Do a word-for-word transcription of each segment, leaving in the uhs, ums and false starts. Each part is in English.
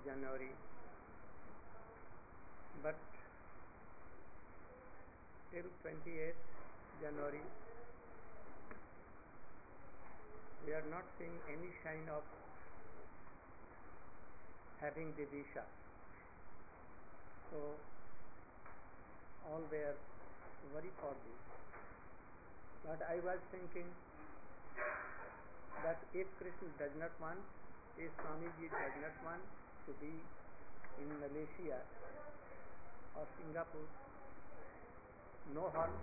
January, but till twenty-eighth January we are not seeing any sign of having the Disha. So all were worried for this. But I was thinking that if Krishna does not want, if Swamiji does not want to be in Malaysia or Singapore, no harm.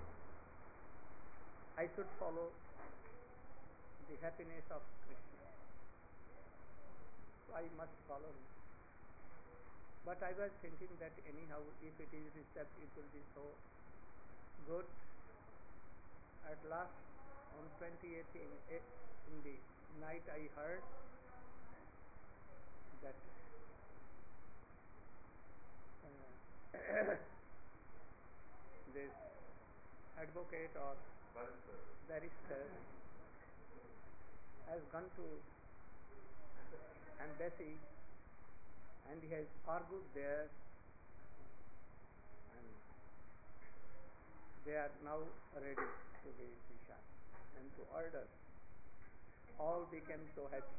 I should follow the happiness of Krishna. So I must follow him. But I was thinking that anyhow, if it is received, it will be so good. At last, on twenty-eighth in, in the night, I heard that uh, this advocate or barrister has gone to embassy and he has argued there, and they are now ready to be Disha and to order. All became so happy.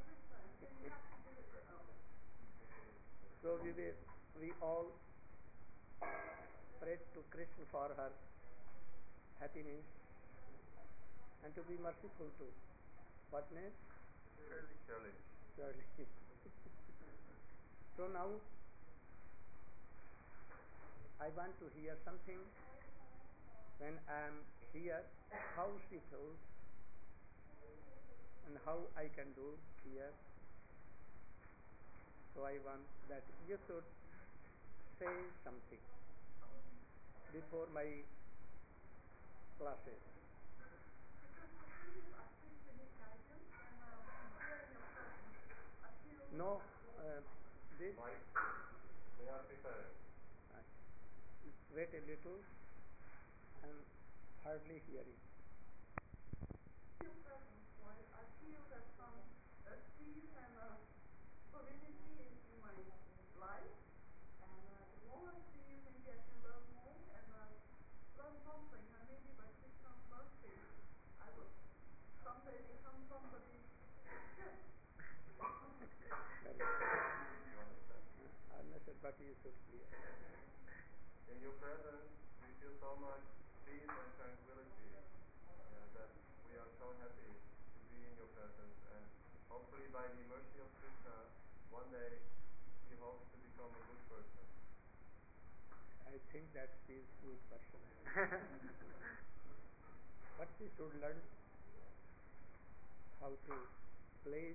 So we will, we all prayed to Krishna for her happiness and to be merciful to what name? Shirley. Shirley. Shirley. So now I want to hear something when I am here, how she feels and how I can do here. So I want that you should say something before my classes. No, uh, this. Mike, they are preparing. Uh, wait a little. I am hardly hearing. I feel that some uh, peace and uh, solidity in, in my life, and uh, the more I see you, maybe I can learn more and uh, learn something, and maybe by Krishna's mercy, I will someday become somebody good. I understand, but you should clear. In your presence, we feel so much peace and tranquility. Yeah, that we are so happy to be in your presence, and hopefully by the mercy of Krishna, one day he hopes to become a good person. I think that she is a good person. But she should learn how to place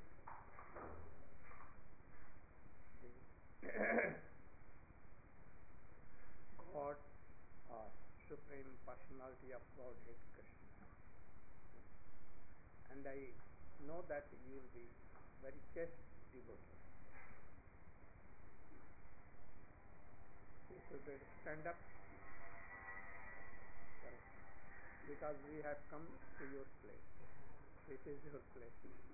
the God or Supreme Personality of Godhead Krishna. And I know that you will be very chaste devotee. You should stand up, because we have come to your place. This is your place.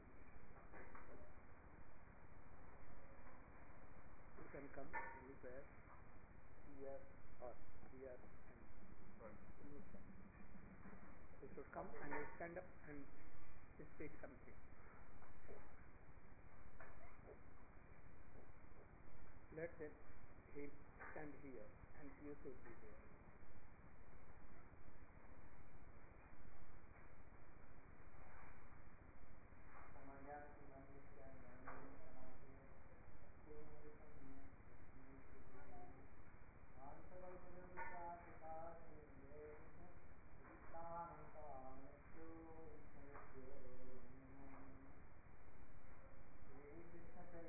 You can come anywhere, here or here, and you can. You should come and stand up and speak something. Let him he stand here and you should be there.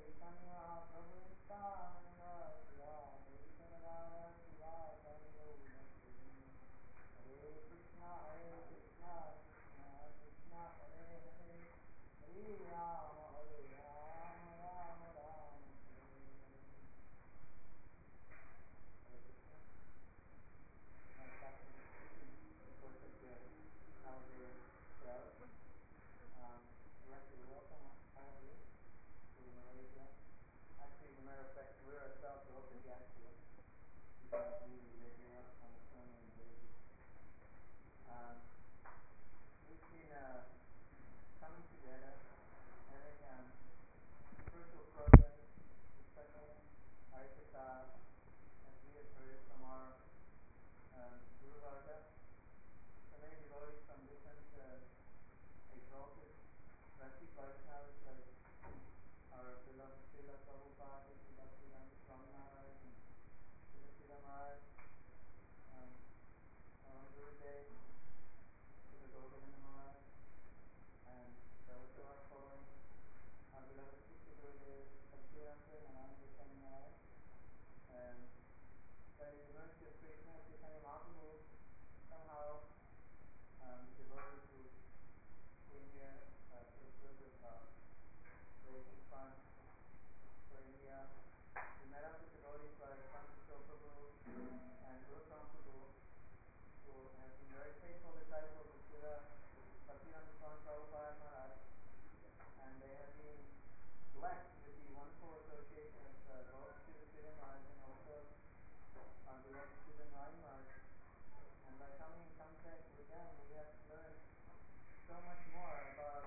Krishna Chaitanya Prabhu Nityananda Shri Advaita Gadadhara Shivasari Gauri Vaishnavas like our beloved Srila Prabhupada, Sri Bhaktivedanta Swami Maharaj, and Srila Srila Maharaj, um, our own Gurudev, Srila Govinda Maharaj, and they also are following our beloved Sister Gurudev, Bhaktivedanta Narayana Goswami Maharaj, and by the mercy of Krishna Chaitanya Mahaprabhu, somehow um, the devotees who came here uh, to sort of uh, raising funds for India. We met up with devotees like Francisco Prabhu and Gurukam Prabhu, who have been very faithful disciples of Srila Bhaktivedanta Swami Prabhupada Maharaj, and they have been blessed with the wonderful association of uh, both Srila Srila Maharaj and also our beloved Srila Narayan Maharaj. And by coming in contact with them, we have learned so much more about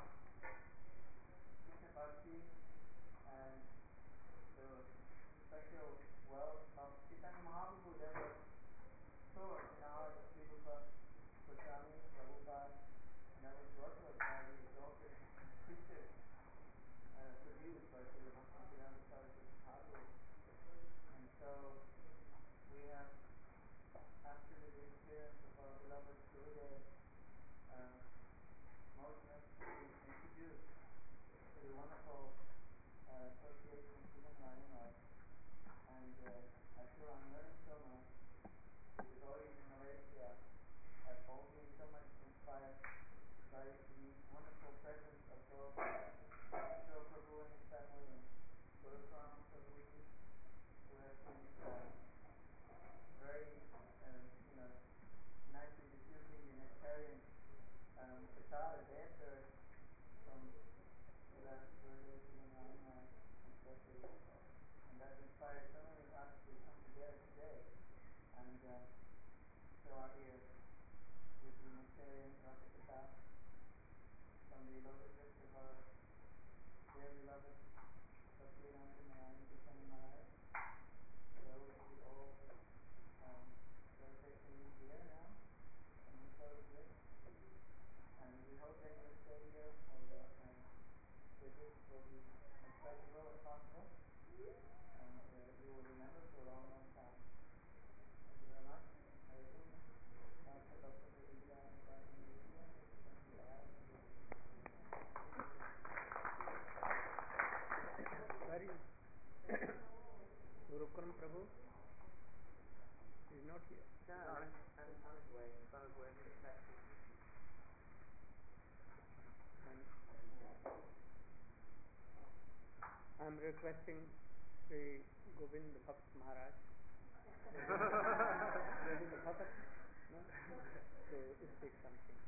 Krishna Bhakti and the special wealth of Chaitanya Mahaprabhu that was stored in the heart of Srila Goswami Prabhupada, and that was brought to us by the exalted preachers uh, produced by Srila Bhaktivedanta Saraswati Thakur. And so we have, after the experience of our beloved Gurudev, uh, motion us to be introduced to the wonderful uh, association of Srila Narayan Maharaj. And uh, I feel I'm learning so much. The devotees in Malaysia have all been so much inspired by the wonderful presence of both Kishore Prabhu and his family and Gurukram Prabhuji, who have been uh, very, uh, you know, nicely diffusing the nectarian um, prasada they have heard from Srila Gurudev Srila Narayan Maharaj especially. And that inspired so many of us to come together today and uh, fill our ears with the nectarian Rasakatha from the lotus lips of our dear beloved Bhaktivedanta Narayana Goswami Maharaj. So we all um, better take the lead here now and we close this. And we hope that your stay here for the um, visit will be as pleasurable as possible, and uh, you will remember for a long, long time. Thank you very much. Hare Krishna. Namaste Bhakti Vedanta Swami Maharaj. Very Gurukram Prabhu is not here. Yeah, on, on, on his way. He's on his way to the taxi. I am requesting Sri Govind Bhakt Maharaj, Govind Bhakt, no? to speak something.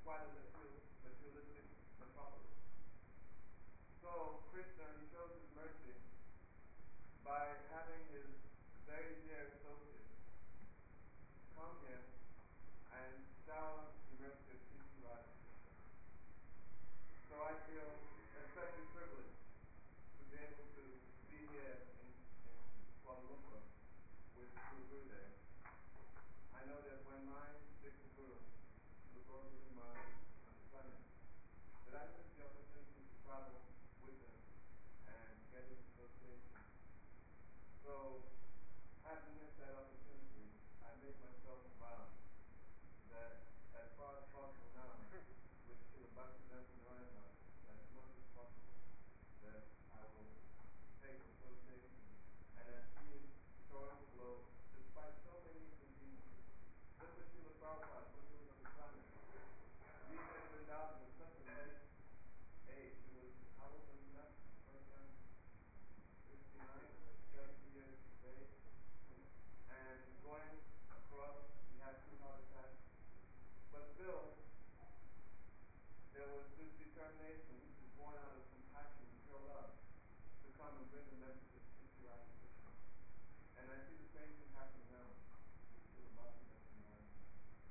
quite a material, materialistic metropolis. So Krishna, he shows his mercy by having his very dear associates come here and shower the mercy of Sri Sri Radha Krishna. So I feel especially privileged to be able to be here in, in Kuala Lumpur with Guru Gurudev. I know that when my Dixon Guru, Srila Gaurav Maharaj, on the planet, that I missed the opportunity to travel with him and get his association. So, having missed that opportunity, I made myself a vow that as far as possible now, with Srila Bhaktivedanta Narayana Maharaj, as much as possible, that I will take association and as he is showing the globe, despite so many inconveniences. Just as Srila Prabhupada, when he was on the planet, being at Vrindavan at such a late age, he was, how old when he left the first time? sixty-nine, seventy years of age. And going across, he had two heart attacks. But still, there was this determination, which was born out of compassion and pure love, to come and bring the message of Sri Sri Radha Krishna. And I see the same thing happening now with Srila Bhaktivedanta Narayana Maharaj.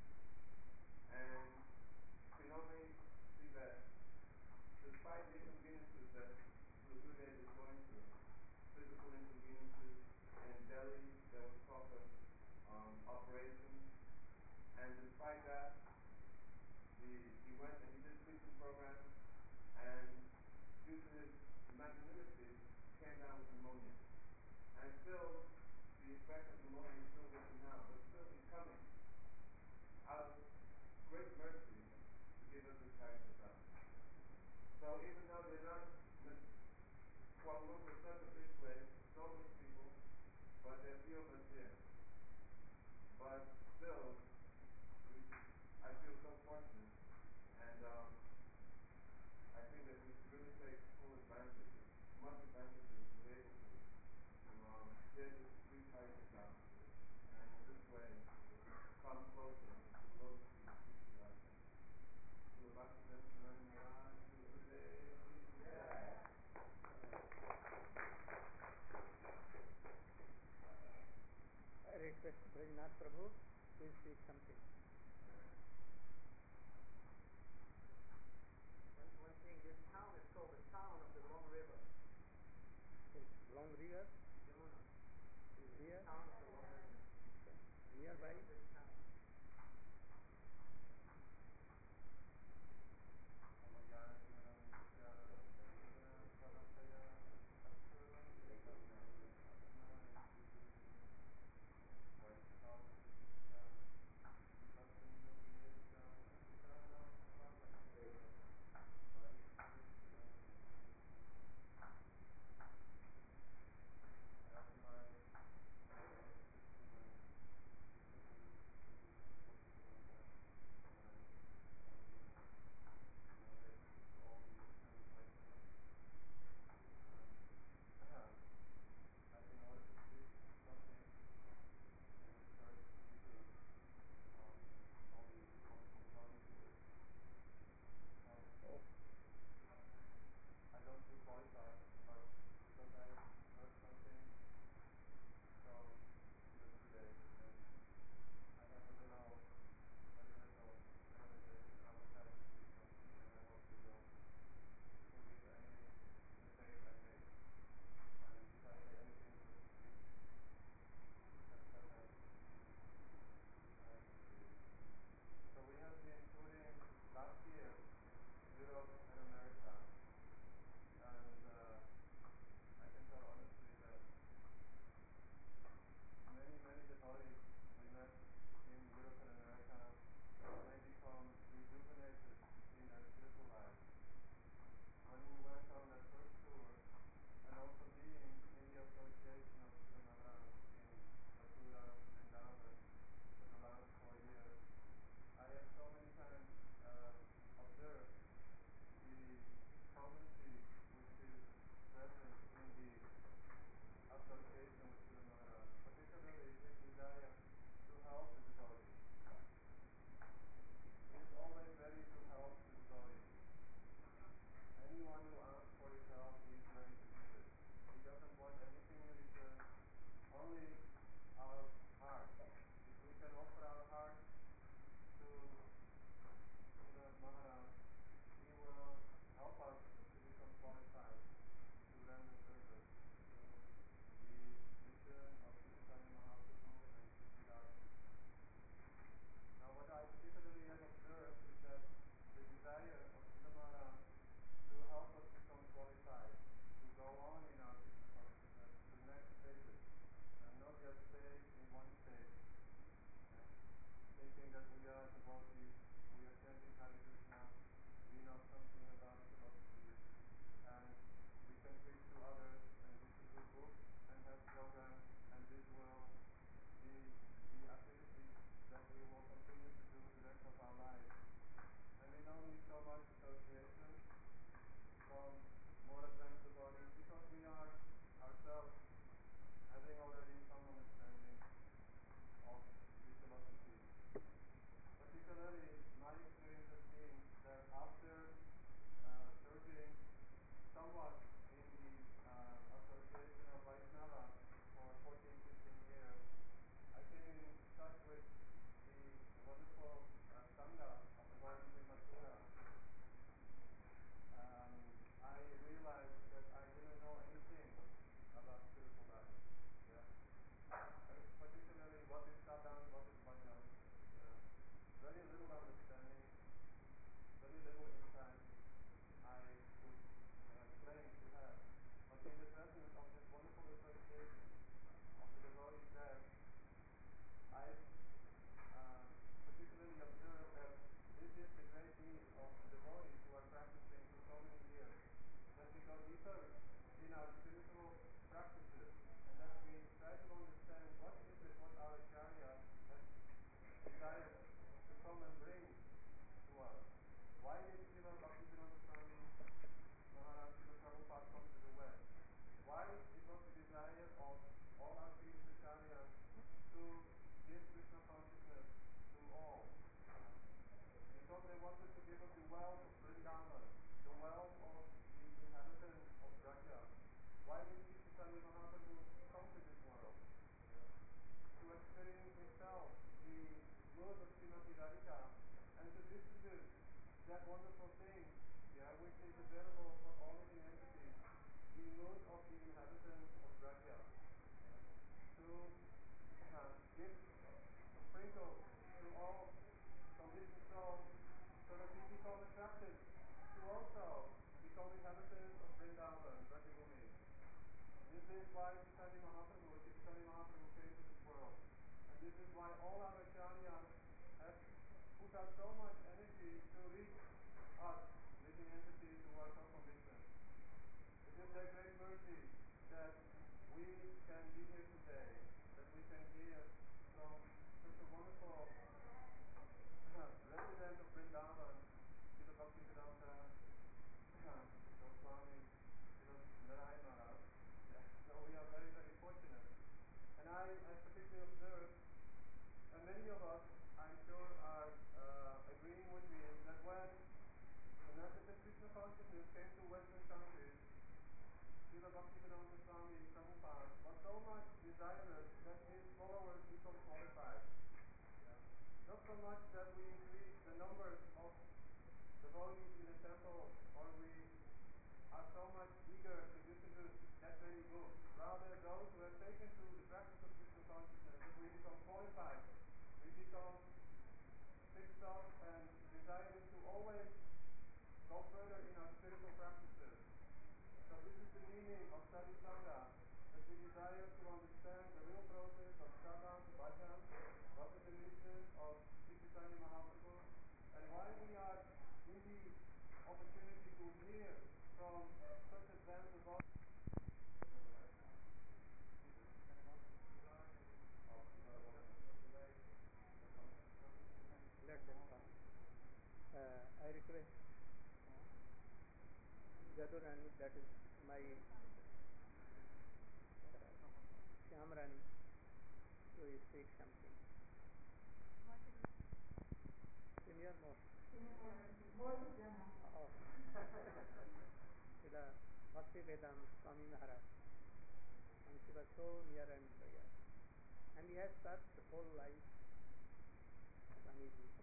And you know me, see that despite the inconveniences that Srila Gurudev is going through, physical inconveniences, and in Delhi there was talk of um, operations, and despite that, the, he went and he did preaching programs, and due to his magnanimity, came down with pneumonia. And still, the effect of pneumonia is still with him now, but still he's coming out of great mercy to give us this Harikatha. So even though they're not, Kuala Lumpur is such a big place, so many people, but there are few of us here. But still, we, I feel so fortunate, and um, I think that we should really take full advantage, as much advantage as we're able to, to um, hear this sweet Harikatha, and in this way, come closer to the lotus feet of Sri Sri Radha. Srila Bhaktivedanta Narayana Maharaj, Srila Gurudev, Jai. I request Brajnath Prabhu, please say something. One, one thing, this town is called the town of the Long River. Long River Yamuna. is here, Town of the Long River. nearby. This town. particularly, my experience has been that after uh, serving somewhat in the uh, Association of Vaishnava for fourteen, fifteen years, I came in touch with the wonderful uh, Sangha of the devotees in Mathura. Um, I realized that I didn't know anything about spiritual life. Yeah. Uh, particularly what is sadhana, what is bhajan. Yeah. Very little understanding, very little insight I could uh, claim to have. But in the presence of this wonderful association of the devotees there, I uh, particularly observed that this is the great need of the devotees who are practicing for so many years, that we go deeper in our spiritual practices and that we try to understand what is it what our acharya has desired to come and bring to us. Why did Srila Bhaktivedanta Swami Maharaj Srila Prabhupada come to the West? Why it was the desire of all our previous acharyas to give Krishna consciousness to all? Because they wanted to give us the wealth of Vrindavan, the wealth of the inhabitants of Braja. Why did Sri Chaitanya Mahaprabhu come to this world? To experience himself the mood of Srimati Radhika and to distribute that wonderful thing, yeah, which is available for all living entities, the mood of the inhabitants of Braja. To uh, give a sprinkle to all conditioned souls so that we become attracted to also become inhabitants of Vrindavan, Brajabhumi. This is why Chaitanya Mahaprabhu, Chaitanya Mahaprabhu came to this world. And this is why all our acharyas have put out so much energy to reach us, living entities who are so conditioned. It is their great mercy that we can be here today, that we can hear from such a wonderful uh, resident of Vrindavan, Srila Bhaktivedanta Goswami, Srila Narayan Maharaj. Yeah. So we are very, very fortunate. And I, I particularly observed, and many of us, I'm sure, are uh, agreeing with me, that when the message of Krishna consciousness came to Western countries, Srila Bhaktivedanta Swami Prabhupada was so much desirous that his followers become qualified. Yeah. Not so much that we increase the numbers of devotees in the temple, or we are so much eager to distribute that many books. Rather, those who have taken to the practice of Krishna consciousness, that we become qualified, we become fixed up and desiring to always go further in our spiritual practices. So this is the meaning of Sadhisanga, that we desire to understand the real process of sadhana, bhajan, what is the mission of Sri Chaitanya Mahaprabhu, and why we are in the opportunity to hear from such advanced devotees. Let them come. Uh, I request Jadurani, that is my uh, Shyamrani, to speak something. Senior most. Oh. Srila Bhaktivedanta Swami Maharaj. And she was so near and dear. And he has served the whole life, Swamiji.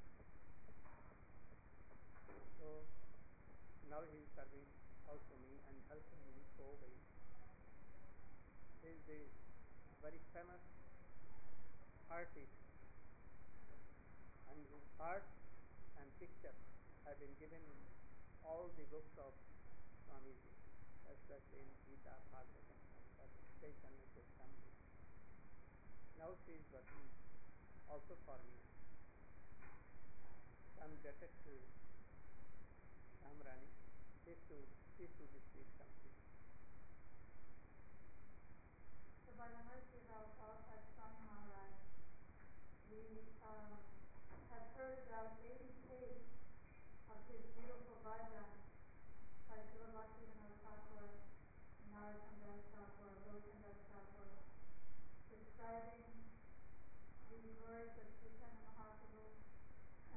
So now he is serving also me and helping me so well. He is a very famous artist, and his art and pictures have been given in all the books of Swamiji, especially in Gita, Bhagavatam, or Chaitanya Charitamrita. Now she is working also for me. I am indebted to Shyamrani. Please to, please to speak something. So by the mercy of our qualified Swami Maharaj, we um, have heard about eighty tapes of his beautiful bhajan by Srila Bhaktivinoda Thakur, Narottam Das Thakur, Lochan Das Thakur, describing the glories of Chaitanya Mahaprabhu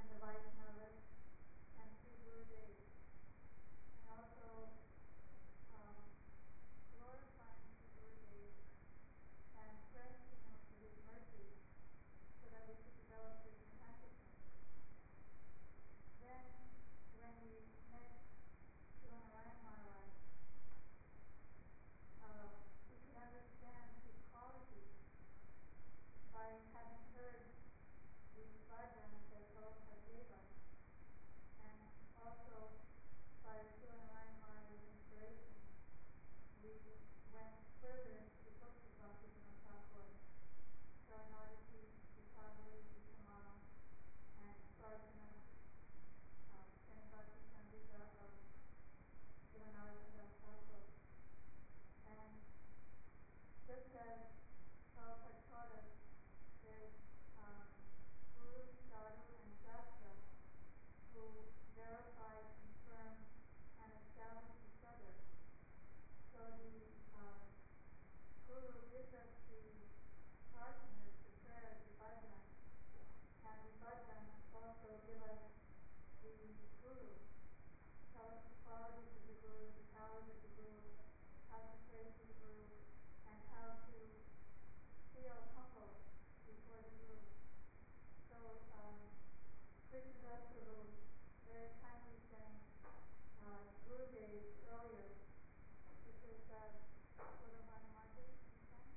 Guru gives us the prarthanas, the prayers, the bhajan, and the bhajan also give us the Guru, tell us the qualities of the Guru, the powers of the Guru, how to pray to the Guru, and how to feel humble before the Guru. So, um, Krishna Das Prabhu very kindly sang uh, Gurudev earlier. This is uh, Guruvana Mardi, you sang?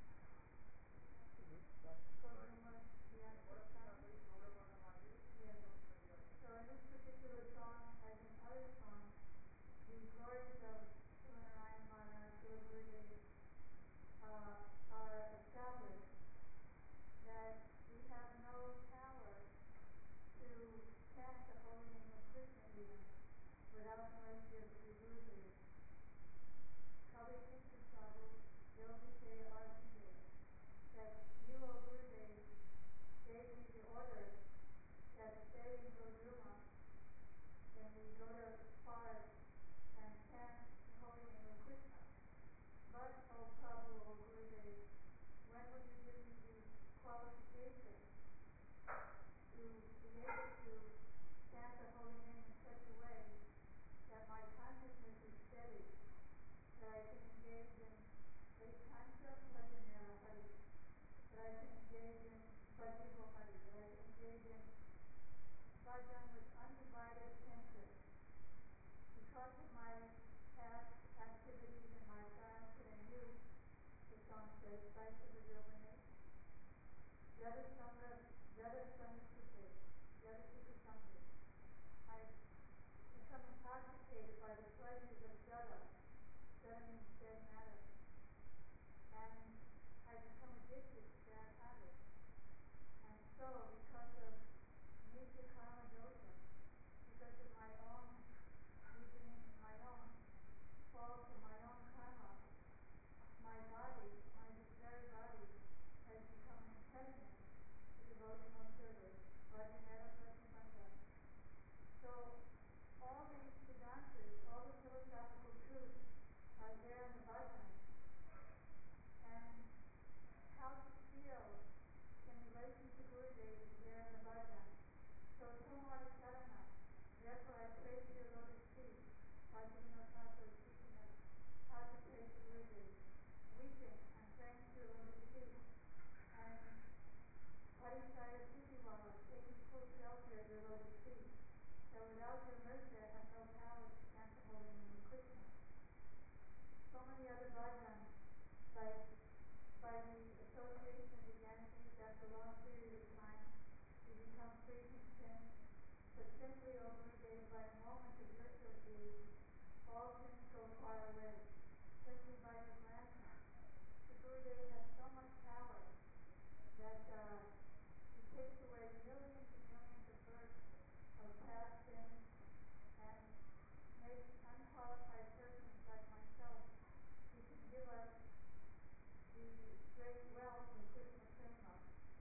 Guruvana, yes, Guruvana. Yes. So in this particular song, as in other songs, the glories of Srila Narayana Maharaj, Srila Gurudev, uh, are established, that we have no power to chant the holy name of Krishna even without the mercy of Sri Gurudev. Kavi Krishna Prabhu, Yogi Jaya Arjuna, that you, O Gurudev, gave me the order that stay in Guruma, then we go to forest and chant the holy name of Krishna. But, O Prabhu, O Gurudev, when will you give me the qualification to be able to chant the holy name in such a way that my consciousness is steady, that I can engage in Ekanta Bhajanera Hari, that I can engage in Bhajivo Hari, that I can engage in bhajan with undivided attention. Because of my past activities in my childhood and youth, the song says, Saita Vajovane, Yada Sangha, Yada Sangha, Yada Sukha Sangha. I've become intoxicated by the pleasures of Jada. Jada means dead matter. And I've become addicted to bad habits. And so, because of Nitya Karma Dosha, because of my own reasoning, my own fault of my own karma, my body, my very body, has become an impediment to devotional service. Bhajanera Pratimanda. So, all these Siddhantas, all the philosophical truths are there in the bhajan. And how to feel in relation to Gurudev is there in the bhajan. So, Tomar Sarana, therefore I praise your lotus feet. Bhajavino Thakur is teaching us how to pray to Gurudev. Weeping and praying to your lotus feet. And Harisaya Sutiwala, taking full shelter at your lotus feet. That without your mercy I have no power to chant the holy name of Krishna. So many other bhajans, like by the association of the Gyansis after a long period of time, you become free from sin. But simply, O Gurudev, by a moment of your association, all sins go far away. Simply by your grandson. The Gurudev has so much power that uh, he takes away millions and millions of births of past sins and makes unqualified persons like myself. He can give us the great wealth of Krishna Prema.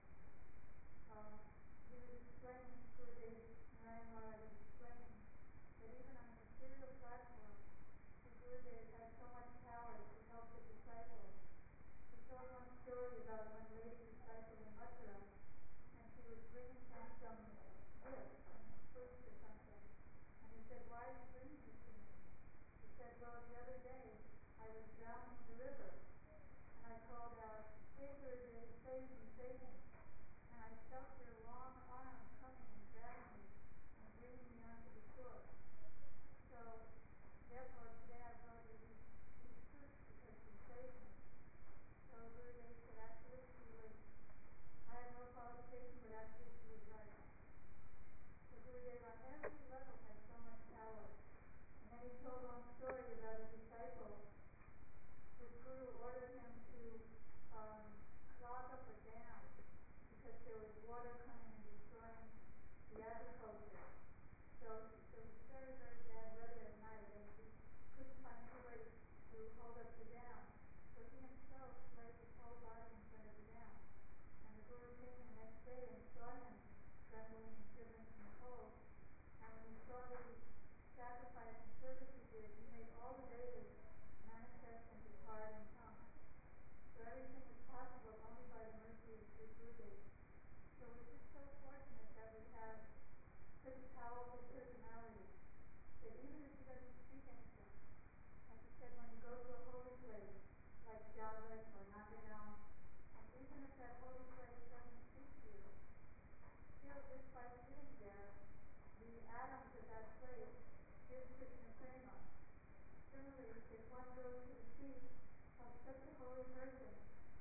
Um, he was explaining, Gurudev Narayana Maharaj was explaining that even on a material platform, the Gurudev had so much power to help the disciples. He told one story about one lady disciple in Mathura, and she was bringing him some gifts, some fruits or something. And he said, why are you bringing this to me? He said, well, the other day I was drowning in the river, and I called out, hey Gurudev, save me, save me. And I felt your long arm coming and grabbing me and bringing me onto the shore. So, therefore, today I brought you these, these fruits because you saved me. So Gurudev said, actually, she was, I have no qualification, but actually she was right. So Gurudev on every level has so much power. And then he told one story about a disciple. His guru ordered him to um, clog up a dam such a powerful personality that even if he doesn't speak anything, like he said, when you go to a holy place, like Jagat or Nandagaon, and even if that holy place doesn't speak to you, still just by sitting there, the atoms of that place give Krishna prema. Similarly, if one goes to the feet of such a holy person,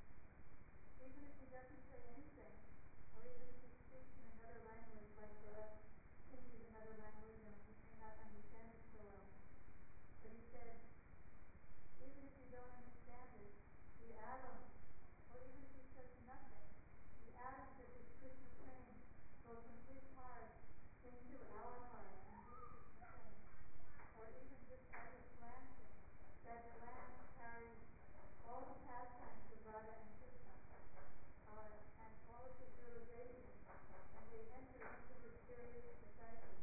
even if he doesn't say anything, or even if he speaks in another language, like for us, Hindi is another language, and we may not understand it so well. But he said, even if you don't understand it, the atoms, or even if he says nothing, the atoms of his Krishna prema go from his heart into our heart and his Krishna prema. Or even just by his glancing, that glance carries all the pastimes of Radha and Krishna, uh, and all of his realizations, and they enter into his various disciples.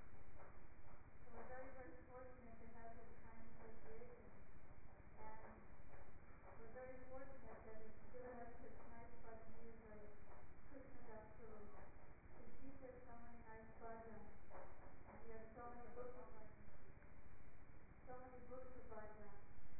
So we're very, very fortunate to have this kind of association. And we're very fortunate that he's given us such nice bhajans like Krishna Das Guru, who teaches so many nice bhajans. And we have so many books of so many books of bhajans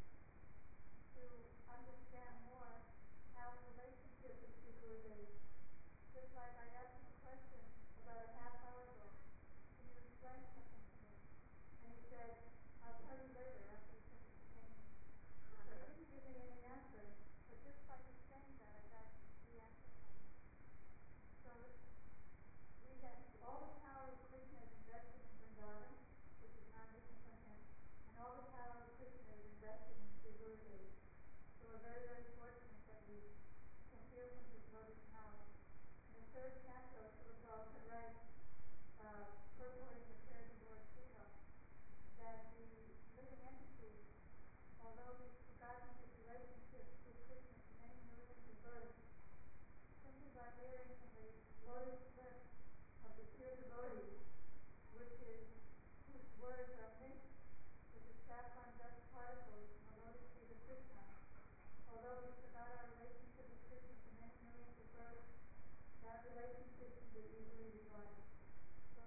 to understand more our relationship with Sri Gurudev. Just like I asked him a question about a half hour ago, can you explain something to me? And he said, I'll tell you later after you finish the painting. But he didn't give me any answer, but just by his saying that, I got the answer from him. So we have all the power of Krishna is invested in Vrindavan, which is not missing from him, and all the power of Krishna is invested in Sri Gurudev. So we're very, very fortunate that we can hear from his lotus mouth. In the third canto, Srila Prabhupada writes, uh, purporting the prayers of Lord Shiva, that the living entity, although he's forgotten his relationship with Krishna for many millions of births, simply by hearing from the lotus lips of the pure devotee, which is, whose words are mixed with the saffron dust particles from the lotus feet of Krishna, although we forgot our relationship with Krishna for many millions of births, that relationship can be easily revived. So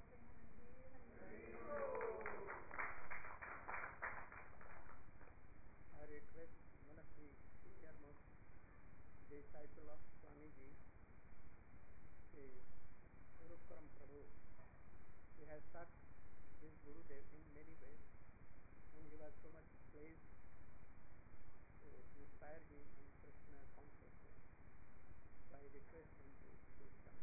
I request one of the senior most disciple of Swamiji, the Gurukuram Prabhu. He has taught his Gurudev in many ways, and he was so much pleased to inspire him in Krishna consciousness. So I request him to please come.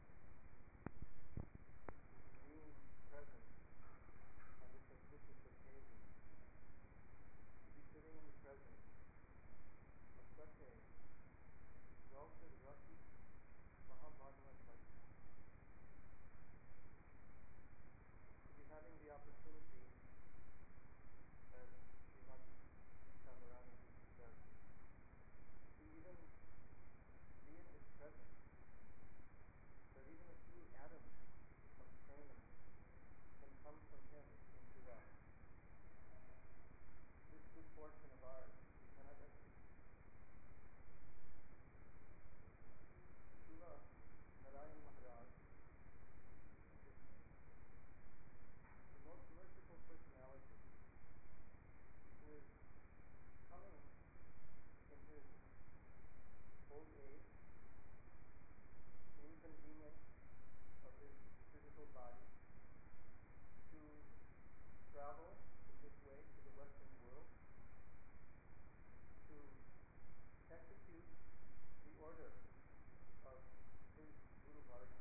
Being present on this auspicious occasion, to be sitting in the presence of such a exalted Rasi Mahabhagavat Vaishnava, to be having the opportunity, as Srimati Radharani said, to even be in his presence, that even a few atoms of prema can come from him into us. This good fortune of ours, we cannot estimate. Srila Narayan Maharaj is the most merciful personality who is coming in his old age, the inconvenience of his physical body, to travel in this way to the Western world, to execute the order of his Guru Varga.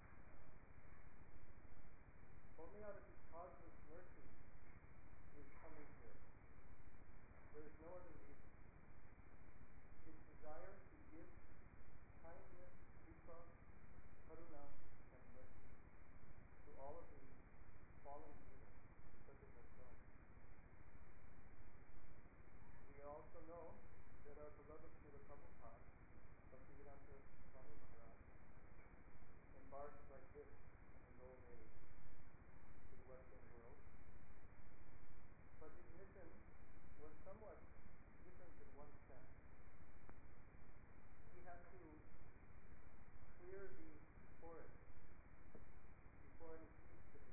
Only out of his causeless mercy he is coming here. There is no other reason. His desire to give kindness, kripa, karuna, and mercy to all of the fallen jivas, such as ourselves. We also know that our beloved Srila Prabhupada, Bhaktivedanta Swami Maharaj, embarked like this in his old age to the Western world. But his mission was somewhat different in one sense. He had to clear the forest before any seeds could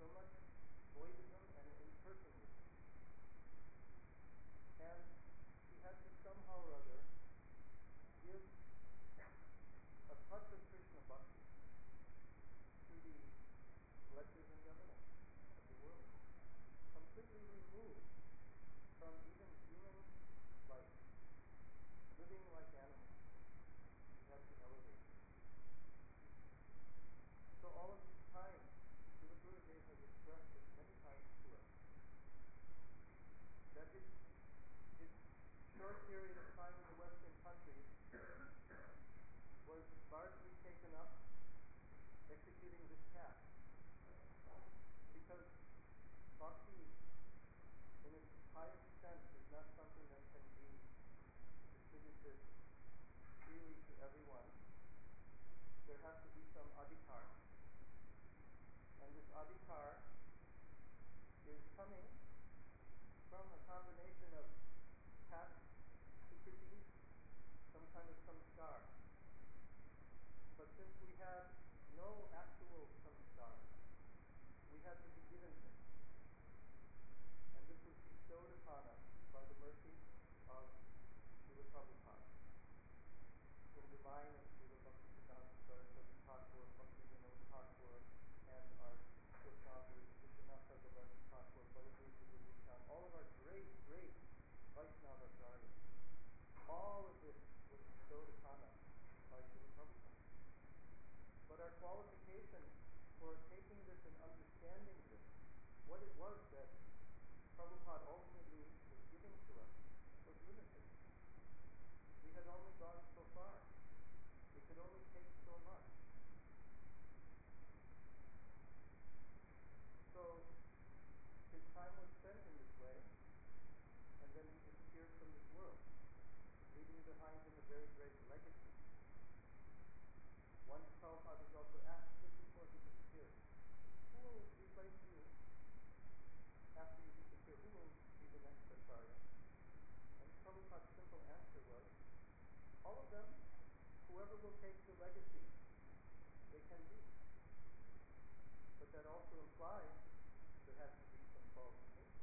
so much voidism and impersonalism. And he had to somehow or other give a touch of Krishna Bhakti to the collectors and governors of the world, completely removed from even human life, living like animals. He had to elevate them. So all of this time, Srila Gurudev has expressed this many times to us, that his, his short period of time in the Western countries was largely taken up executing this task. Because bhakti, in its highest sense, is not something that can be distributed freely to everyone. There has to be some adhikar. And this adhikar is coming from a combination of past sukriti, some kind of samskar. But since we have no actual samskar, we had to be given this. And this was bestowed upon us by the mercy of Srila Prabhupada. From the line of Srila Bhaktisiddhanta Saraswati Thakur, Bhaktivinoda Thakur, and our Goswamis, Vishwanatha Gavarni Thakur, Baladev Vibhushan, all of our great, great Vaishnava acharyas. All of this was bestowed upon us by Srila Prabhupada. But our qualification for taking this and understanding this, what it was that Prabhupada ultimately was giving to us, was limited. We had only gone so far. We could only take so much. So his time was spent in this way, and then he disappeared from this world, leaving behind him a very great legacy. Once Prabhupada was also asked, just before he disappeared, who will replace you after you disappear? Who will be the next acharya? And Prabhupada's simple answer was, all of them, whoever will take the legacy, they can be. But that also implies there has to be some qualification.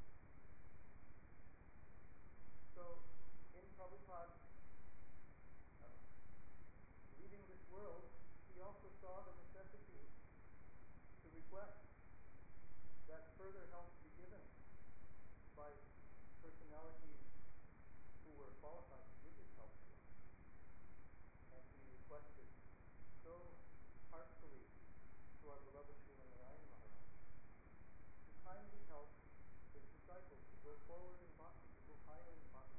So, in Prabhupada uh, leaving this world, he also saw the necessity to request that further help be given by personalities who were qualified to give this help to us. And he requested so heartfully to our beloved Srila Narayana Maharaj to kindly help his disciples to go forward in bhakti, to go higher in bhakti.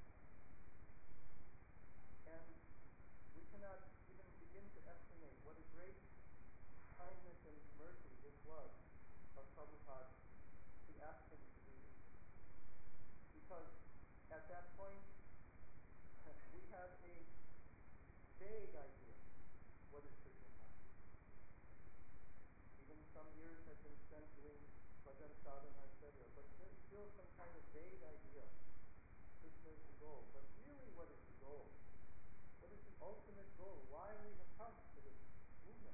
And we cannot even begin to estimate what a great kindness and mercy this was of Prabhupada to ask him to do this. Because at that point, we have a vague idea what is Krishna consciousness. Even some years have been spent doing bhajan sadhana, et cetera, but there's still some kind of vague idea. Krishna is the goal, but really what is the goal? What is the ultimate goal? Why we have come to this movement?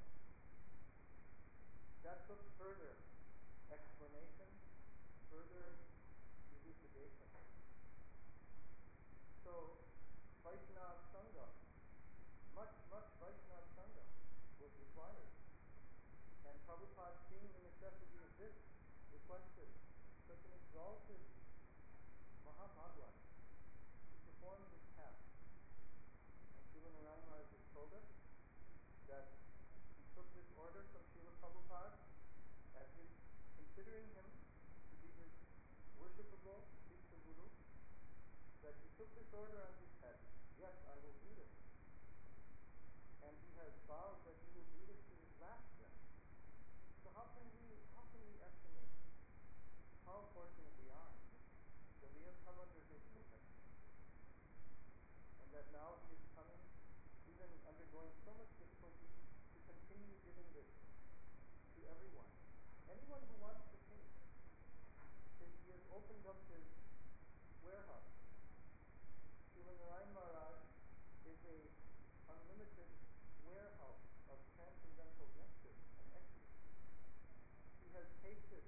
That took further explanation, further elucidation. So, Vaishnava Sangha, much, much Vaishnava Sangha was required. And Prabhupada, seeing the necessity of this, requested such an exalted Mahabhagwan to perform this task. And Srila Narayana Maharaj has told us that he took this order from Srila Prabhupada as his, considering him to be his worshipable Siksha Guru, that he took this order on his head. Yes, I will do this. And he has vowed that he will do this to his last breath. So how can we how can we estimate how fortunate we are that we have come under his protection? And that now he is coming, even undergoing so much difficulty, to continue giving this to everyone. Anyone who wants to take. Since he has opened up his warehouse. Srila Narayana Maharaj is a unlimited warehouse of transcendental nectar and ecstasy. He has tasted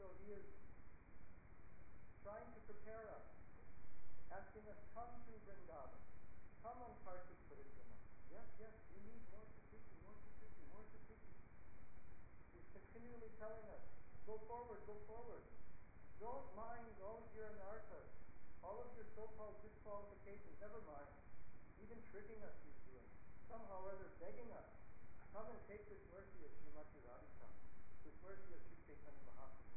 so he is trying to prepare us, asking us, come to Vrindavan, come on Kartik Paridrima. Yes, yes, you need more Sukriti, more Sukriti, more Sukriti. He's continually telling us, go forward, go forward. Don't mind all of your anarthas, all of your so-called disqualifications, never mind. Even tricking us he's doing. Somehow or other begging us, come and take this mercy of Srimati Radhika, this mercy of Sri Chaitanya Mahaprabhu.